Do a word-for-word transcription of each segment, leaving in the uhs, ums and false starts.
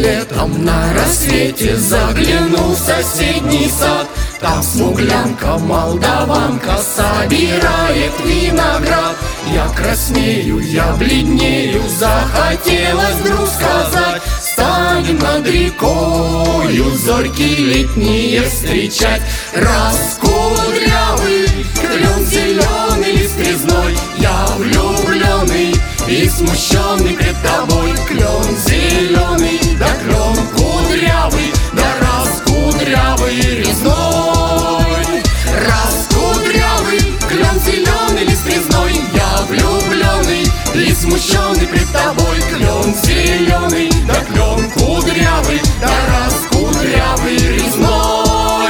летом на рассвете заглянул в соседний сад. Там смуглянка, молдаванка собирает виноград. Я краснею, я бледнею, захотелось вдруг сказать: станем над рекою зорьки летние встречать. Раскудрявый клен зеленый лист резной, я влюбленный и смущенный пред тобой. Клен зеленый, да клен кудрявый, да раскудрявый резной. Раскудрявый клен зеленый лист резной, я влюбленный и смущенный пред тобой. Клен зеленый, да клен кудрявый, да раскудрявый резной.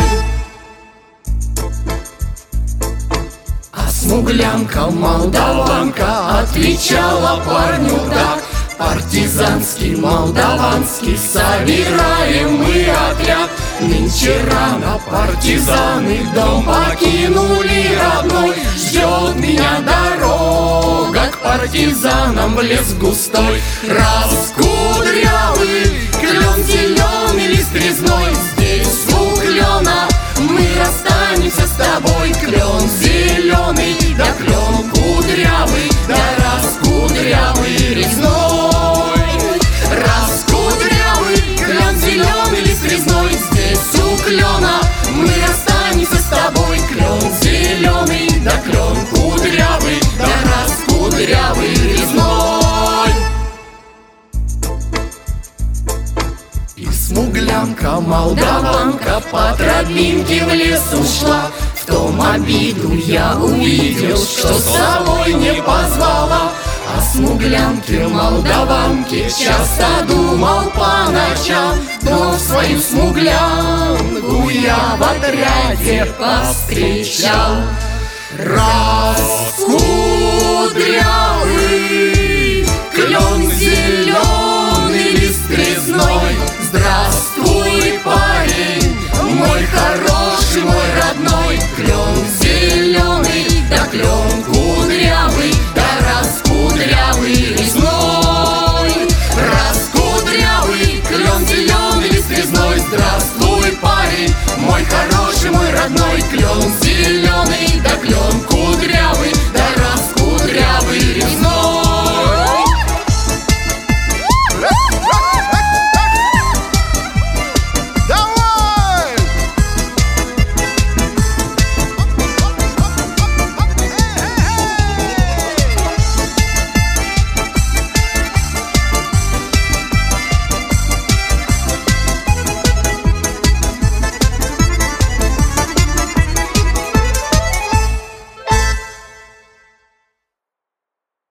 А смуглянка, молдаванка отвечала парню так: партизанский, молдаванский, собираем мы отряд. Нынче рано партизаны дом покинули родной. Ждет меня дорога к партизанам в лес густой. Раскудрявый клен зеленый лист резной, здесь у клена мы расстанемся с тобой. Клен зеленый, да клен кудрявый, да раскудрявый резной. Раскудрявый клен зеленый лист резной, здесь у клена мы расстанемся с тобой. Клен зеленый, да клен кудрявый, да раскудрявый резной. И смуглянка, молдаванка по тропинке в лес ушла. В том обиду я увидел, что с собой не позвала. О смуглянке, молдаванке часто думал по ночам, но свою смуглянку я в отряде повстречал. Раскудрявый клен зеленый лист резной, здравствуй, парень, мой хороший, мой родной. Клен зеленый, да клен кудрявый, да раскудрявый резной. Раскудрявый клен зеленый лист резной, здравствуй, парень, мой хороший, мой родной. Клен зеленый, да клен кудрявый,